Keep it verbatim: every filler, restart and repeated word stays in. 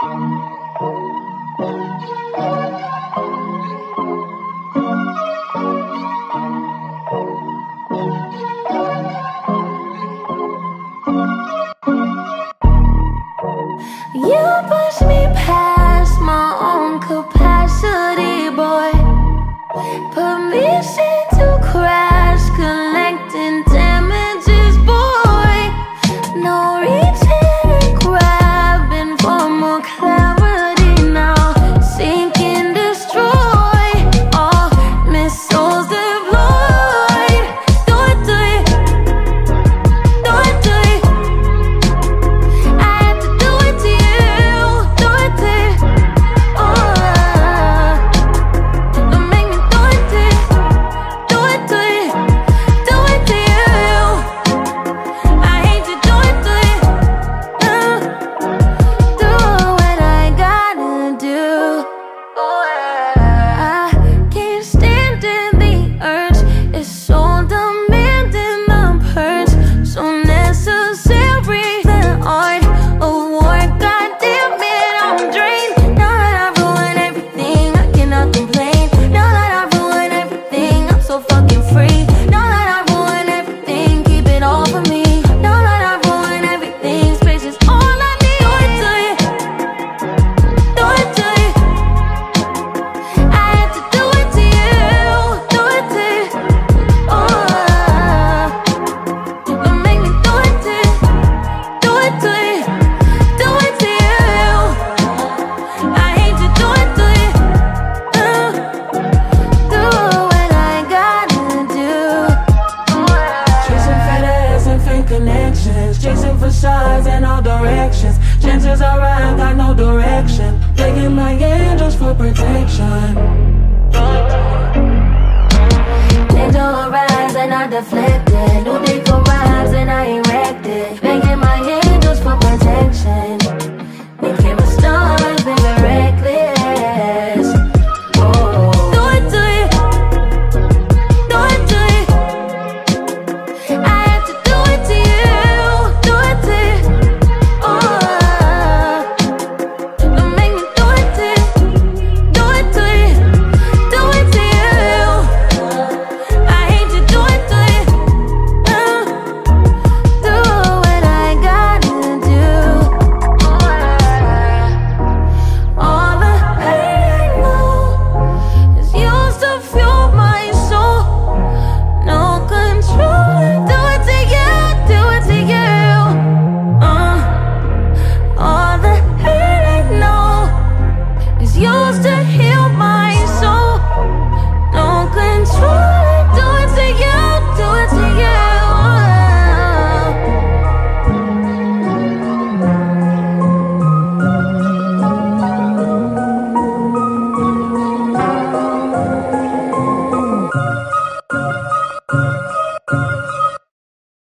You push me past my own capacity, boy. Permission to crash, collecting damages, boy. No reaching and grabbing for more clarity now. Seek and destroy all missiles deployed. Do it, do it, do it, do it. I have to do it to you, do it to you. Oh, don't make me do it to you, do it to you, do it to you. I hate to do it to you. Uh, do what I gotta do. Oh, I can't stand it, the urge is so demanding, the purge so necessary. The art of war, goddamn it, I'm drained. Now that I've ruined everything, I cannot complain. Now that I've ruined everything, I'm so fucking free. Now that I've ruined everything, keep it all for me. Now that I've ruined everything, space is all I need. Do it to you, do it to you. I have to do it to you, do it to you. Oh, don't make me do it to you, do it to you, do it to you. I hate to do it to you. Uh, do what I gotta do. Chasing fat ass and fake connections, chasing facades in all directions. Chances are I got no direction, begging my angels for protection. Angel arise and I deflect.